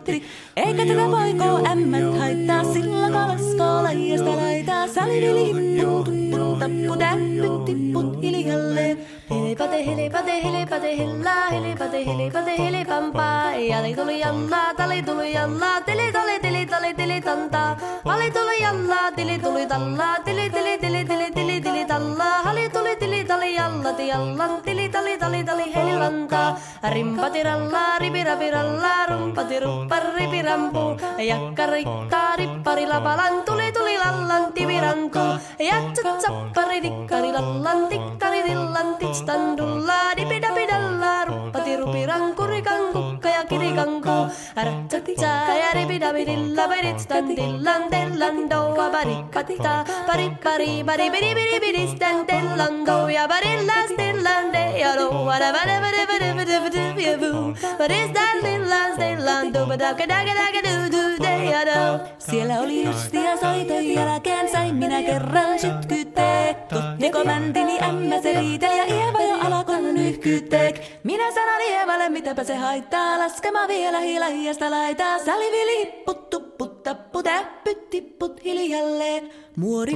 tipputri. Eikä tätä voiko ämmät haittaa, sillä kalasko laijasta laitaa. Salivili hipput, tupput, tapput, äppyt, tipput hiljalleen. Hilipate, hilipate, hilipate, hillaa, hilipate, hilipate, hilipampaa. Jali tuli jallaa, tali tuli jallaa, tili tali, tili tali, tili tantaa. Hali tuli jallaa, tili tuli tallaa, tili tili tili tili tili tili tallaa. Hali tuli tili tali jallati jallan, tili tali tali tali helilantaa. Rimpati rallaa, ripirapi rallaa, rumpati ruppar ripirampu. Jakkarikkaa, rippari lapalan, tuli tuli lallan, tivirantu. Jatsat sappari, dikkari lallan, tikkari dillan, titstandullaa, dipidapidallaa, ruppati rupiranku, rikankukka ja kirikanku. Ratsatsaa ja ripidapidilla, peditstan dillan, tellan doa, barikkatta, baripari, baribidibidibidistan, tellan doa, barillas, tellan dea doa, siellä oli justia soiton jälkeen, sain minä kerran sytkytek. Tuttiko mäntini ämmä se riitel ja Ieva jo alkon nyhkytek. Minä sanon Ievalle, mitäpä se haittaa, laskema vielä hiljasta laitaa. Salivili hipput, tupput, tapput, äppyt, tipput hiljalleen. Muori